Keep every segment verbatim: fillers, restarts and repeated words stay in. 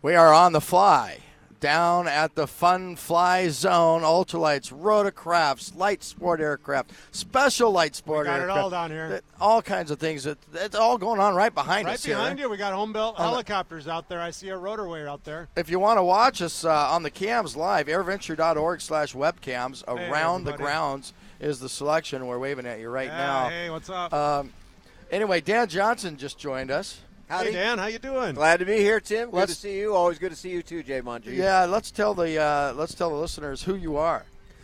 We are on the fly down at the Fun Fly Zone. Ultralights, rotorcrafts, light sport aircraft, special light sport we got aircraft. it all down here. All kinds of things. It, it's all going on right behind right us Right behind here. you, we got home-built helicopters out there. I see a rotorway out there. If you want to watch us uh, on the cams live, airventure.org slash webcams. Hey, Around the everybody. grounds is the selection. We're waving at you right yeah, now. Hey, what's up? Um, anyway, Dan Johnson just joined us. Howdy. Hey, Dan, how you doing? Glad to be here, Tim. Good Let's, to see you. Always good to see you too, Jay Mongeau. Yeah, let's tell the uh, let's tell the listeners who you are.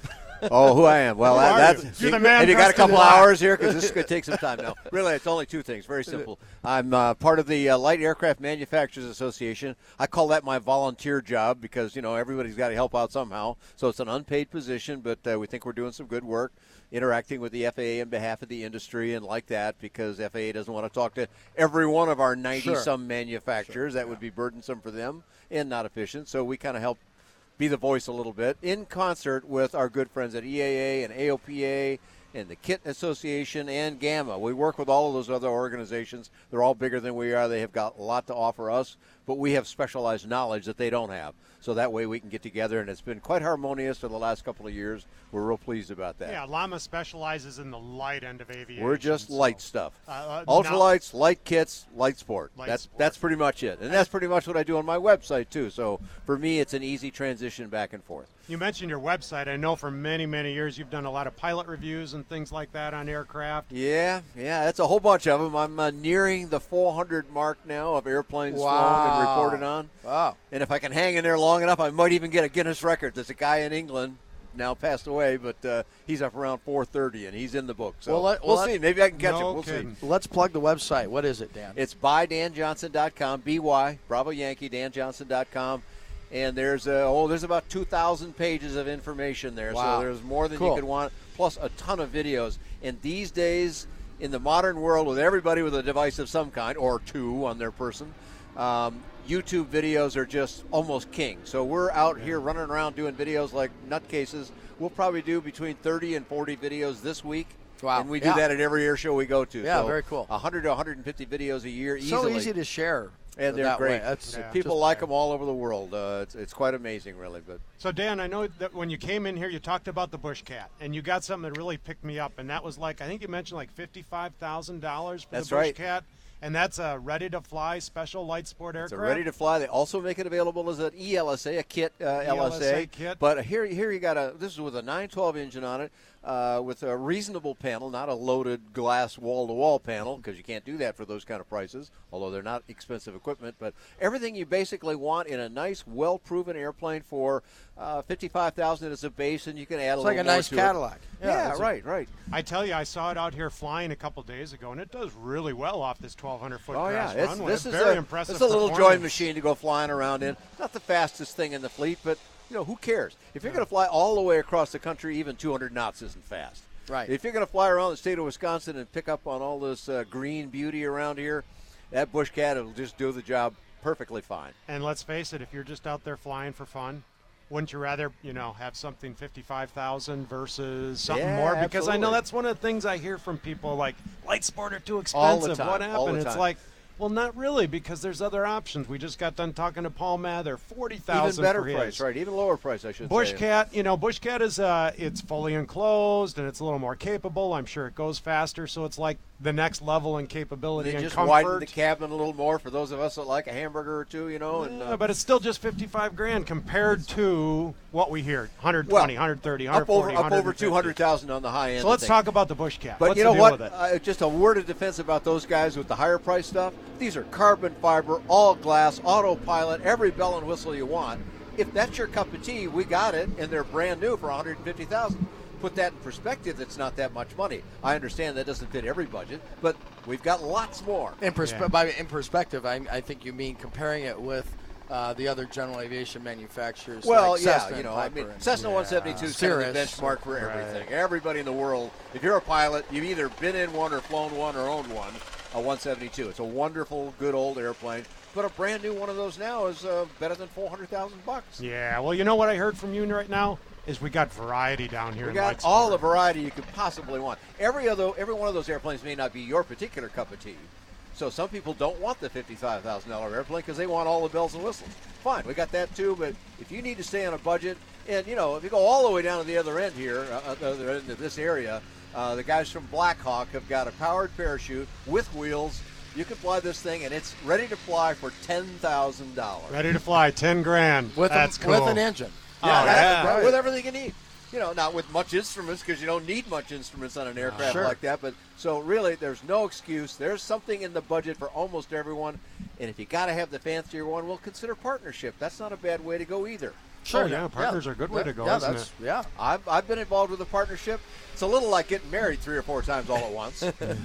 Oh, who I am? Well, Who that, are that's you? You're the man and you got a dressed in couple black. hours here because this is going to take some time. No, really, it's only two things. Very simple. I'm uh, part of the uh, Light Aircraft Manufacturers Association. I call that my volunteer job because you know everybody's got to help out somehow. So it's an unpaid position, but uh, we think we're doing some good work, interacting with the F A A on behalf of the industry and like that because F A A doesn't want to talk to every one of our ninety-some Sure. manufacturers. Sure, that yeah. would be burdensome for them and not efficient. So we kind of help be the voice a little bit in concert with our good friends at E A A and A O P A and the Kit Association and GAMA. We work with all of those other organizations. They're all bigger than we are. They have got a lot to offer us, but we have specialized knowledge that they don't have. So that way we can get together, and it's been quite harmonious for the last couple of years. We're real pleased about that. Yeah, Llama specializes in the light end of aviation. We're just so- light stuff. Uh, uh, Ultralights, light kits, light sport. Light that's sport. that's pretty much it. And that's pretty much what I do on my website, too. So for me, it's an easy transition back and forth. You mentioned your website. I know for many, many years you've done a lot of pilot reviews and things like that on aircraft. Yeah, yeah, that's a whole bunch of them. I'm uh, nearing the four hundred mark now of airplanes flown Wow. and reported on. Wow. And if I can hang in there long enough, I might even get a Guinness record. There's a guy in England, now passed away, but uh, he's up around four thirty, and he's in the book. So Well, let- we'll well, see. Maybe I can catch no him. We'll kidding. see. Let's plug the website. What is it, Dan? It's by dan johnson dot com, B Y, Bravo Yankee, dan johnson dot com. And there's uh, oh, there's about two thousand pages of information there. Wow. So there's more than Cool. you could want, plus a ton of videos. And these days, in the modern world, with everybody with a device of some kind, or two on their person, um, YouTube videos are just almost king. So we're out here running around doing videos like nutcases. We'll probably do between thirty and forty videos this week. Wow. And we do Yeah. that at every air show we go to. Yeah, so very cool. one hundred to one hundred fifty videos a year so easily. easy to share. And they're that great. way. That's Yeah. People just- like them all over the world. Uh, it's, it's quite amazing, really. But So, Dan, I know that when you came in here, you talked about the Bush Cat, and you got something that really picked me up, and that was like, I think you mentioned like fifty-five thousand dollars for That's the Bush right. Cat, and that's a ready-to-fly special light sport it's aircraft. a ready to fly. They also make it available as an E L S A, a kit uh, L S A. E L S A kit. But here, here you got a. This is with a nine twelve engine on it, uh, with a reasonable panel, not a loaded glass wall-to-wall panel, because you can't do that for those kind of prices. Although they're not expensive equipment, but everything you basically want in a nice, well-proven airplane for uh, fifty-five thousand dollars as a base, and you can add It's a like little a more nice to Cadillac. It. Yeah, that's a- right, right. I tell you, I saw it out here flying a couple days ago, and it does really well off this twelve hundred foot Oh yeah, grass it's, runway. this is Very a, impressive. It's a little joy performance. machine to go flying around in. Not the fastest thing in the fleet, but you know who cares? If you're going to fly all the way across the country, even two hundred knots isn't fast. Right. If you're going to fly around the state of Wisconsin and pick up on all this uh, green beauty around here, that Bush Cat will just do the job perfectly fine. And let's face it, if you're just out there flying for fun, wouldn't you rather, you know, have something fifty-five thousand versus something Yeah, more? Because I know absolutely. that's one of the things I hear from people, like, light sport are too All the expensive. time, What all happened? the It's time. like, well, not really, because there's other options. We just got done talking to Paul Mather, forty Even thousand better for price, his. right? Even lower price, I should Bush say. Cat, you know, Bush Cat is uh, it's fully enclosed and it's a little more capable. I'm sure it goes faster, so it's like the next level in capability They and just comfort. widen the cabin a little more for those of us that like a hamburger or two, you know. And Yeah, uh, but it's still just fifty-five grand compared to what we hear: one twenty, well, one thirty, up over one forty, up over one fifty. two hundred thousand on the high end. So I let's think. talk about the Bush Cat. But What's you know the deal what? with it? Uh, just a word of defense about those guys with the higher price stuff. These are carbon fiber, all glass, autopilot, every bell and whistle you want. If that's your cup of tea, we got it, and they're brand new for one hundred fifty thousand dollars. Put that in perspective, that's not that much money. I understand that doesn't fit every budget, but we've got lots more. In, perspe- Yeah. by, in perspective, I, I think you mean comparing it with uh, the other general aviation manufacturers. Well, like yeah, Cessna you know, and I mean, Piper and- Cessna Yeah. one seventy-two is kind of the Cirrus. benchmark for Right. everything. Everybody in the world, if you're a pilot, you've either been in one or flown one or owned one, a one seventy-two. It's a wonderful, good old airplane. But a brand new one of those now is uh, better than four hundred thousand bucks. Yeah, well, you know what I heard from you right now is we got variety down here. We in got light all sport. the variety you could possibly want. Every other, every one of those airplanes may not be your particular cup of tea, So some people don't want the fifty-five thousand dollars airplane because they want all the bells and whistles. Fine, we got that too, but if you need to stay on a budget, and, you know, if you go all the way down to the other end here, uh, the other end of this area, uh, the guys from Blackhawk have got a powered parachute with wheels. You can fly this thing, and it's ready to fly for ten thousand dollars. Ready to fly, ten grand. With, That's a, cool. with an engine. Yeah, Oh, that's yeah. right, with everything you need. You know, not with much instruments because you don't need much instruments on an aircraft Sure. like that. But so really, there's no excuse. There's something in the budget for almost everyone. And if you got to have the fancier one, well, consider partnership. That's not a bad way to go either. Sure, yeah, partners are a good way yeah, to go, yeah, isn't that's, it? Yeah. I've, I've been involved with a partnership. It's a little like getting married three or four times all at once.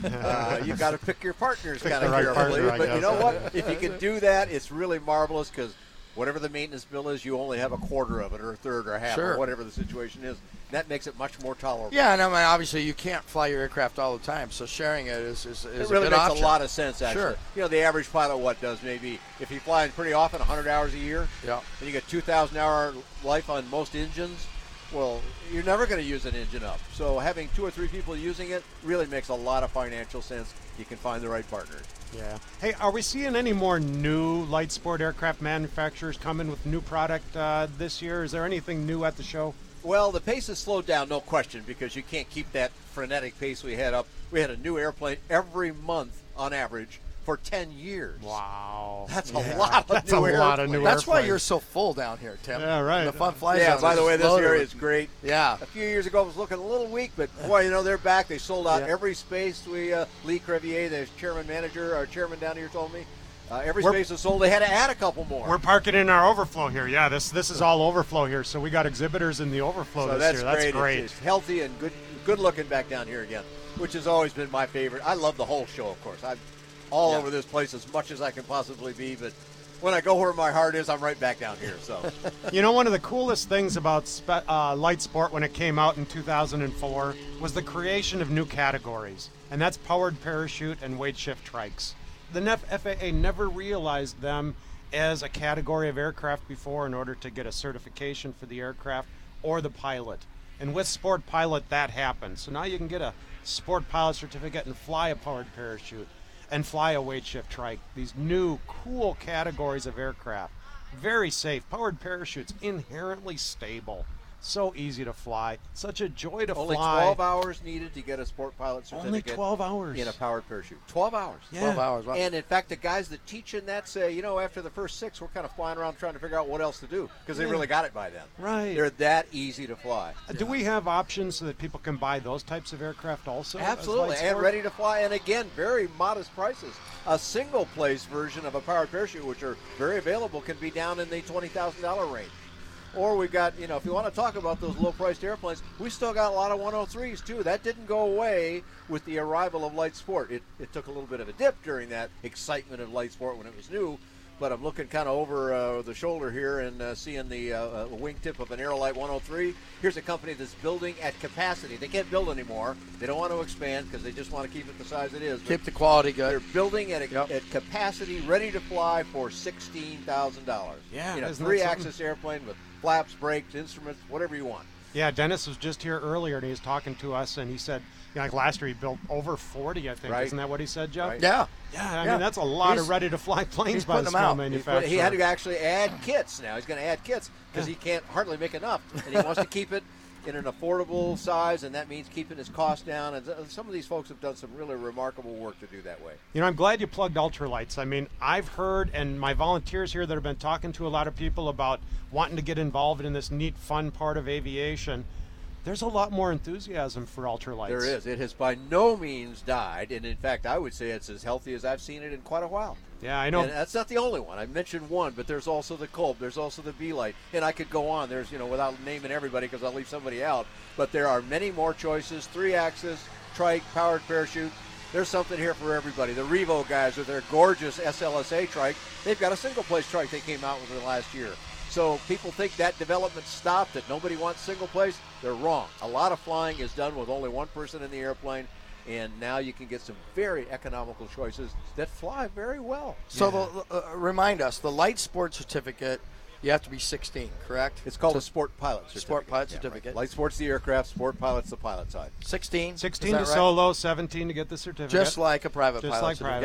uh, you got to pick your partners kind the of right carefully. partner, I But you guess. know what? If you can do that, it's really marvelous because whatever the maintenance bill is, you only have a quarter of it or a third or a half Sure. or whatever the situation is. That makes it much more tolerable. Yeah, and I mean, obviously you can't fly your aircraft all the time, so sharing it is, is, is It really a good makes option. a lot of sense, actually. Sure. You know, the average pilot, what does maybe, if you're flying pretty often, one hundred hours a year, Yeah. and you get two thousand hour life on most engines, well, you're never going to use an engine up. So having two or three people using it really makes a lot of financial sense. You can find the right partners. Yeah. Hey, are we seeing any more new light sport aircraft manufacturers coming with new product uh, this year? Is there anything new at the show? Well, the pace has slowed down, no question, because you can't keep that frenetic pace we had up. We had a new airplane every month on average for ten years. Wow. That's Yeah. a lot of That's new a lot of airplanes. new That's why airplanes. you're so full down here, Tim. Yeah, right. The Fun Fly Yeah, Zone by is the way, this loaded area with- is great. Yeah. A few years ago, it was looking a little weak, but boy, you know, they're back. They sold out Yeah. every space. We uh, Lee Crevier, the chairman manager, our chairman down here, told me uh, every We're- space was sold. They had to add a couple more. We're parking in our overflow here. Yeah, this this is all overflow here. So we got exhibitors in the overflow so this that's year. That's great. great. It's, it's healthy and good, good looking back down here again, which has always been my favorite. I love the whole show, of course. I'm all Yeah. over this place as much as I can possibly be, but when I go where my heart is, I'm right back down here. So. You know, one of the coolest things about spe- uh, light sport when it came out in two thousand four was the creation of new categories, and that's powered parachute and weight shift trikes. The N F A A never realized them as a category of aircraft before in order to get a certification for the aircraft or the pilot. And with Sport Pilot, that happened. So now you can get a Sport Pilot certificate and fly a powered parachute and fly a weight shift trike. These new, cool categories of aircraft. Very safe. Powered parachutes, inherently stable. So easy to fly. Such a joy to Only fly. twelve hours needed to get a sport pilot certificate. Only twelve hours. In a powered parachute. twelve hours. Yeah. twelve hours. Wow. And in fact, the guys that teach in that say, you know, after the first six, we're kind of flying around trying to figure out what else to do because they Yeah. really got it by then. Right. They're that easy to fly. Do we have options so that people can buy those types of aircraft also? as Absolutely, light and sport? ready to fly. And again, very modest prices. A single place version of a powered parachute, which are very available, can be down in the twenty thousand dollars range. Or we've got, you know, if you want to talk about those low-priced airplanes, we still got a lot of one oh threes, too. That didn't go away with the arrival of light sport. It, it took a little bit of a dip during that excitement of light sport when it was new. But I'm looking kind of over uh, the shoulder here and uh, seeing the uh, uh, wingtip of an Aerolite one oh three. Here's a company that's building at capacity. They can't build anymore. They don't want to expand because they just want to keep it the size it is. But Keep the quality they're good. building at, a, Yep. at capacity, ready to fly for sixteen thousand dollars. Yeah, you know, isn't that three-axis airplane with flaps, brakes, instruments, whatever you want. Yeah, Dennis was just here earlier, and he was talking to us, and he said, you know, like last year he built over forty, I think. Right. Isn't that what he said, Jeff? Right. Yeah. Yeah, I Yeah. mean, that's a lot He's- of ready-to-fly planes he's by the putting them small out. He, manufacturer. he had to actually add kits now. He's going to add kits because Yeah. he can't hardly make enough. And he wants to keep it in an affordable size, and that means keeping his costs down. And th- some of these folks have done some really remarkable work to do that way. You know, I'm glad you plugged ultralights. I mean, I've heard, and my volunteers here that have been talking to a lot of people about wanting to get involved in this neat, fun part of aviation, there's a lot more enthusiasm for ultralights. There is. It has by no means died, and in fact, I would say it's as healthy as I've seen it in quite a while. Yeah, I know. And that's not the only one. I mentioned one, but there's also the Kolb. There's also the B-Light. And I could go on. There's, you know, without naming everybody because I'll leave somebody out. But there are many more choices. Three-axis, trike, powered parachute. There's something here for everybody. The Revo guys with their gorgeous S L S A trike, they've got a single-place trike they came out with in the last year. So people think that development stopped, that nobody wants single-place. They're wrong. A lot of flying is done with only one person in the airplane. And now you can get some very economical choices that fly very well. So the, uh, remind us, the light sport certificate, you have to be sixteen, correct? It's called To- a sport pilot certificate. Sport pilot Yeah, right. certificate. Light sport's the aircraft, sport pilot's the pilot side. sixteen. sixteen is to that right? solo, seventeen to get the certificate. Just like a private Just pilot like certificate. private.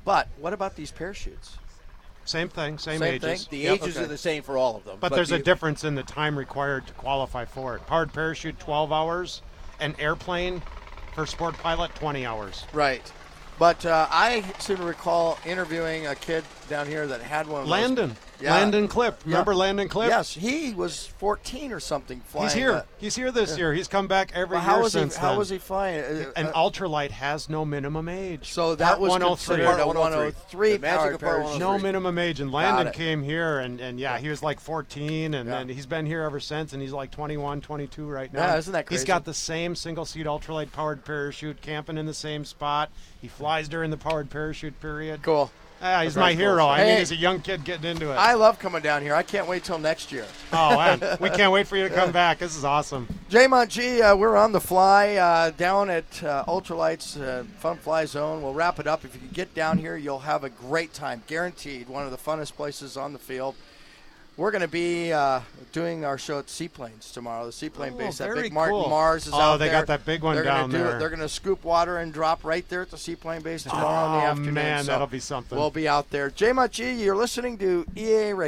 But what about these parachutes? Same thing, same, Same ages. thing? The Yep, ages okay. are the same for all of them. But, there's the- a difference in the time required to qualify for it. Powered parachute, twelve hours. An airplane for sport pilot, twenty hours. Right. But uh, I seem to recall interviewing a kid down here that had one of those. Landon. Yeah. Landon Clip. Remember Yeah. Landon Clip? Yes, he was fourteen or something flying. He's here. that. He's here this year. He's come back every Well, how year was he? since How then. was he flying? Uh, An uh, ultralight has no minimum age. So that Part was one oh three. considered a Part one oh three The magic powered of Part parachute. one oh No three. minimum age, and Got Landon it. came here, and, and yeah, he was like fourteen, and Yeah. then he's been here ever since, and he's like twenty-one, twenty-two right now. Yeah, isn't that He's crazy? got the same single-seat ultralight powered parachute, camping in the same spot. He flies during the powered parachute period. Cool. Ah, he's That's my cool. hero. I Hey. mean, he's a young kid getting into it. I love coming down here. I can't wait till next year. oh, man, we can't wait for you to come back. This is awesome. J-Mont G, uh, we're on the fly uh, down at uh, Ultralight's uh, Fun Fly Zone. We'll wrap it up. If you can get down here, you'll have a great time. Guaranteed. One of the funnest places on the field. We're going to be uh, doing our show at Seaplanes tomorrow. The Seaplane Oh, base. That very big Martin cool. Mars is Oh, out they there. got that big one they're gonna down do there. It. They're going to scoop water and drop right there at the Seaplane base tomorrow in the Oh, afternoon. man, So that'll be something. We'll be out there. J-Mont G, you're listening to E A Radio.